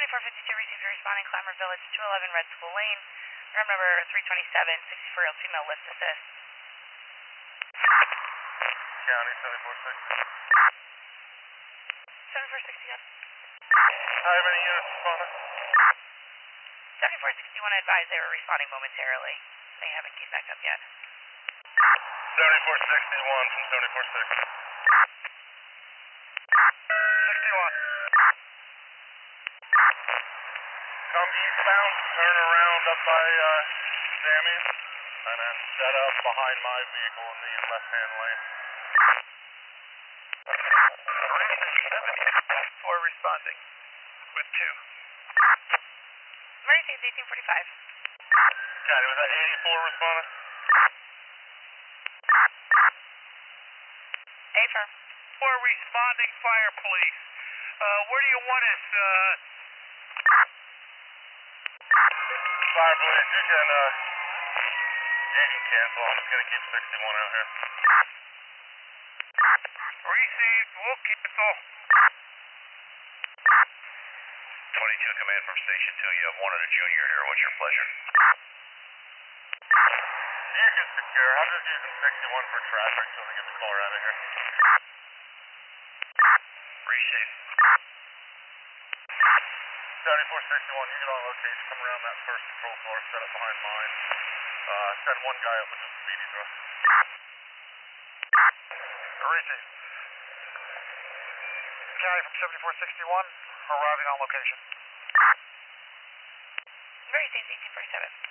7452 received a responding Clamor Village, 211 Red School Lane. Room number 327, 64-year-old female lift assist. County 7460. 7460 up. How many units responding? 7461 advised they were responding momentarily. They haven't came back up yet. 7461 from 7460. 61. Come eastbound, turn around up by Sammy's, and then set up behind my vehicle in the left-hand lane. 4 responding with 2. Emergency is 1845. County, was that 84 responding? Affirm. 4 responding, fire police. Where do you want us? Fire police, you can cancel. I'm just going to keep 61 out here. Received, we'll cancel. 22 command from Station 2, you have one and a junior here. What's your pleasure? You can secure. I'm just using 61 for traffic so they get the car out of here. Received. 7461, you get on location. Come around that first patrol car, set up behind mine. Send one guy up with the speedy truck. Received. County from 7461, arriving on location. Emergency is 1847.